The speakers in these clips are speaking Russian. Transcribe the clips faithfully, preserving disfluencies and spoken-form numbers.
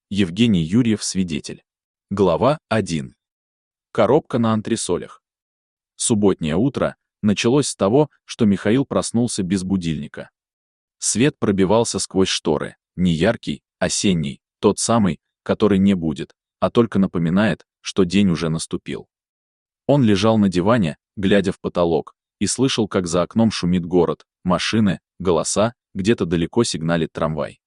Евгений Юрьев, свидетель. Глава один. Коробка на антресолях. Субботнее утро началось с того, что Михаил проснулся без будильника. Свет пробивался сквозь шторы, не яркий, осенний, тот самый, который не будет, а только напоминает, что день уже наступил. Он лежал на диване, глядя в потолок, и слышал, как за окном шумит город, машины, голоса, где-то далеко сигналит трамвай.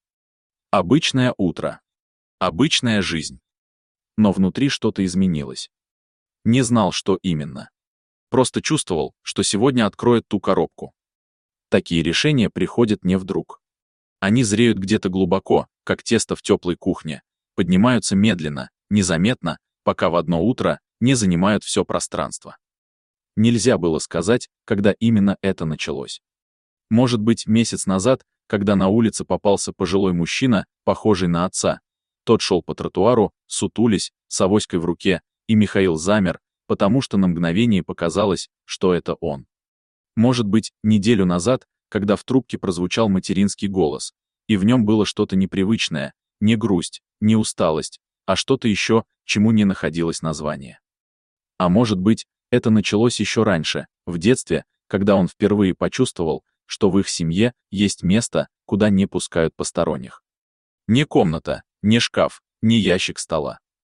Обычное утро. Обычная жизнь. Но внутри что-то изменилось. Не знал, что именно. Просто чувствовал, что сегодня откроет ту коробку. Такие решения приходят не вдруг. Они зреют где-то глубоко, как тесто в теплой кухне, поднимаются медленно, незаметно, пока в одно утро не занимают все пространство. Нельзя было сказать, когда именно это началось. Может быть, месяц назад, когда на улице попался пожилой мужчина, похожий на отца. Тот шел по тротуару, сутулясь, с авоськой в руке, и Михаил замер, потому что на мгновение показалось, что это он. Может быть, неделю назад, когда в трубке прозвучал материнский голос, и в нем было что-то непривычное, не грусть, не усталость, а что-то еще, чему не находилось названия. А может быть, это началось еще раньше, в детстве, когда он впервые почувствовал, что в их семье есть место, куда не пускают посторонних. Не комната, не шкаф, не ящик стола,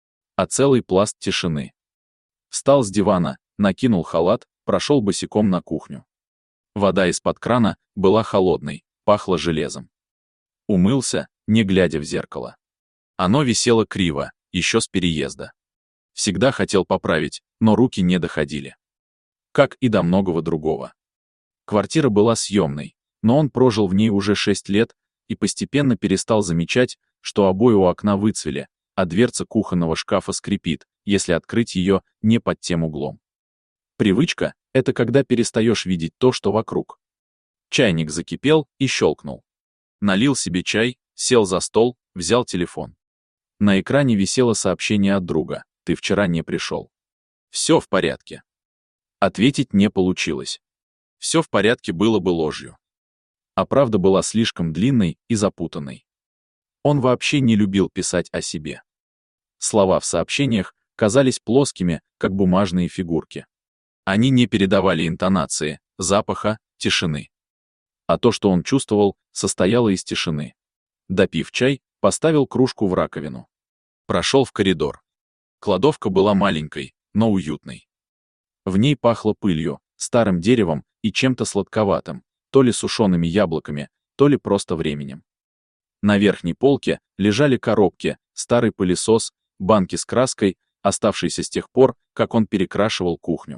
а целый пласт тишины. Встал с дивана, накинул халат, прошел босиком на кухню. Вода из-под крана была холодной, пахла железом. Умылся, не глядя в зеркало. Оно висело криво, еще с переезда. Всегда хотел поправить, но руки не доходили. Как и до многого другого. Квартира была съемной, но он прожил в ней уже шесть лет и постепенно перестал замечать, что обои у окна выцвели, а дверца кухонного шкафа скрипит, если открыть ее не под тем углом. Привычка — это когда перестаешь видеть то, что вокруг. Чайник закипел и щелкнул. Налил себе чай, сел за стол, взял телефон. На экране висело сообщение от друга: «Ты вчера не пришел». Все в порядке. Ответить не получилось. Все в порядке было бы ложью. А правда была слишком длинной и запутанной. Он вообще не любил писать о себе. Слова в сообщениях казались плоскими, как бумажные фигурки. Они не передавали интонации, запаха, тишины. А то, что он чувствовал, состояло из тишины. Допив чай, поставил кружку в раковину. Прошел в коридор. Кладовка была маленькой, но уютной. В ней пахло пылью, старым деревом и чем-то сладковатым, то ли сушеными яблоками, то ли просто временем. На верхней полке лежали коробки, старый пылесос, банки с краской, оставшиеся с тех пор, как он перекрашивал кухню.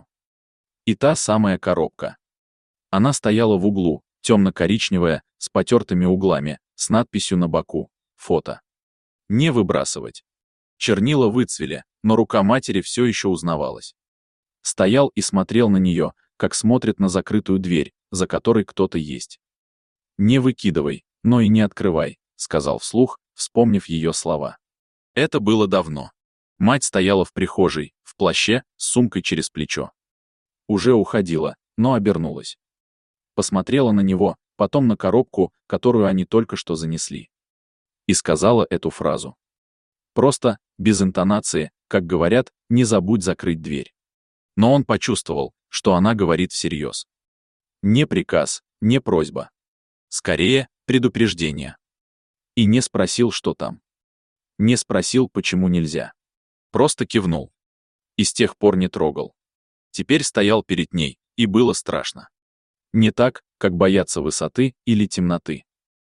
И та самая коробка. Она стояла в углу, темно-коричневая, с потертыми углами, с надписью на боку: «Фото». Не выбрасывать. Чернила выцвели, но рука матери все еще узнавалась. Стоял и смотрел на нее, как смотрит на закрытую дверь, за которой кто-то есть. «Не выкидывай, но и не открывай», — сказал вслух, вспомнив ее слова. Это было давно. Мать стояла в прихожей, в плаще, с сумкой через плечо. Уже уходила, но обернулась. Посмотрела на него, потом на коробку, которую они только что занесли. И сказала эту фразу. Просто, без интонации, как говорят, не забудь закрыть дверь. Но он почувствовал, что она говорит всерьез. Не приказ, не просьба. Скорее, предупреждение. И не спросил, что там. Не спросил, почему нельзя. Просто кивнул. И с тех пор не трогал. Теперь стоял перед ней, и было страшно. Не так, как бояться высоты или темноты.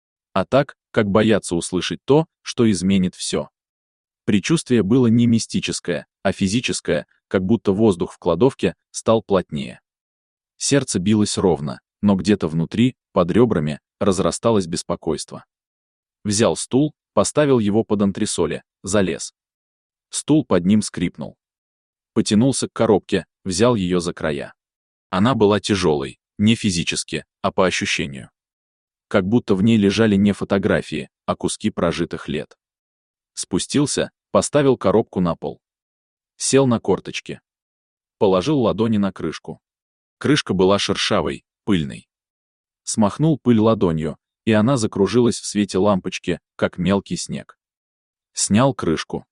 А так, как бояться услышать то, что изменит все. Предчувствие было не мистическое, а физическое, как будто воздух в кладовке стал плотнее. Сердце билось ровно, но где-то внутри, под ребрами, разрасталось беспокойство. Взял стул, поставил его под антресоли, залез. Стул под ним скрипнул. Потянулся к коробке, взял ее за края. Она была тяжелой, не физически, а по ощущению. Как будто в ней лежали не фотографии, а куски прожитых лет. Спустился, поставил коробку на пол. Сел на корточки. Положил ладони на крышку. Крышка была шершавой, пыльной. Смахнул пыль ладонью, и она закружилась в свете лампочки, как мелкий снег. Снял крышку.